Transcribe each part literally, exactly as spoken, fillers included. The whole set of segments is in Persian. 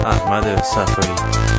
احمد صفایی.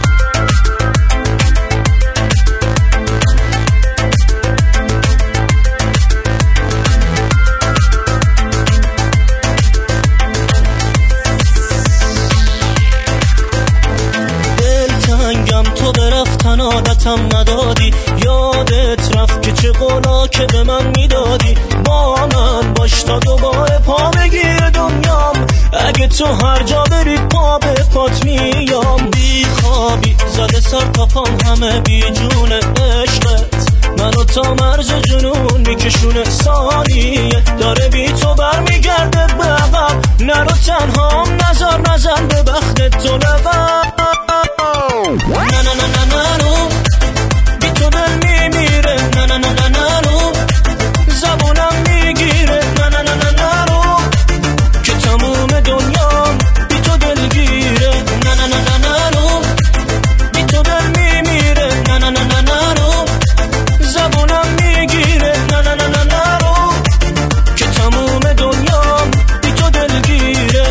تو به رفتن عادتم ندادی، یادت رفت که چه قولا که به من میدادی. با من باش تا دوباره پا بگیر دنیام، اگه تو هر جا بری پا به پات میام. بی خوابی زده سر تا پام همه بی جونه عشقت، منو تا مرز جنون میکشونه. ثانیه داره بی تو برمیگرده به عقب، نرو تنهام نظر نزن به بخت تو لقب. نه نه نه نه نه رو بی تو دل میمیره، نه نه نه نه نه رو زبونم میگیره، نه نه نه نه نه رو که تموم دنیام بی تو دلگیره. نه نه نه نه نه رو بی تو دل میمیره، نه نه نه نه نه رو زبونم میگیره، نه نه نه نه نه رو که تموم دنیام بی تو دلگیره.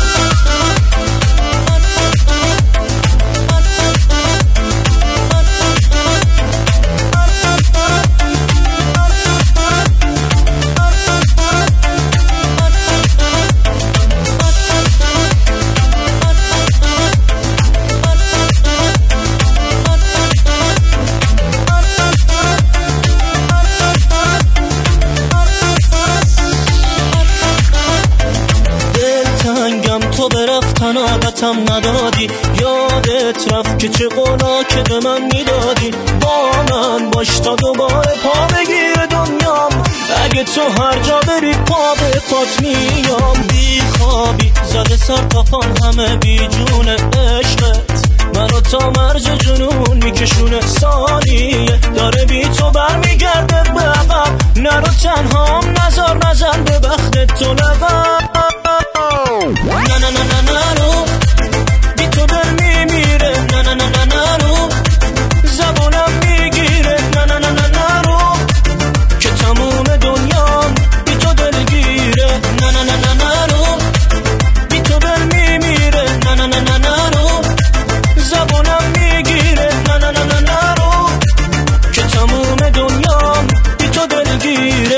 تو به رفتن عادتم ندادی، یادت رفت که چه قولا که به من میدادی. با من باش تا دوباره پا بگیر دنیام، اگه تو هر جا بری پا به پات میام. بی خوابی زده سر تا پام همه بی جونه عشقت، منو تا مرز جنون میکشونه. ثانیه داره بی تو برمیگرده به عقب، نرو تنهام نظر نزن به بخت تو لقب. نه نه نه نه نه رو بی تو دل میمیره، نه نه نه نه نه رو زبونم میگیره، نه نه نه نه نه رو که تموم دنیام بی تو دلگیره. نه نه نه نه نه رو بی تو دل میمیره، نه نه نه نه نه رو زبونم میگیره، نه نه نه نه نه رو که تموم دنیام بی تو دلگیره.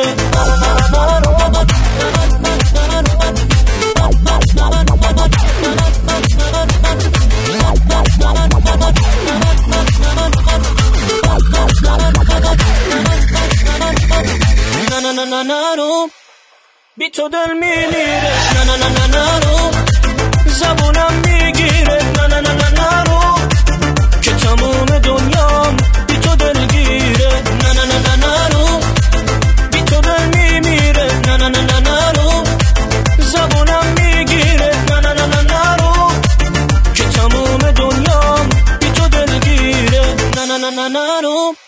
نه نه نه نه رو بی تو دل میمیره، نه نه نه نه نه رو زبونم میگیره، نه نه نه نه نه رو که تموم دنیام بی تو دلگیره. نه نه نه نه نه رو بی تو دل میمیره، نه نه نه نه نه رو زبونم میگیره، نه نه نه نه نه رو که تموم دنیام بی تو دلگیره. نه نه نه نه نه رو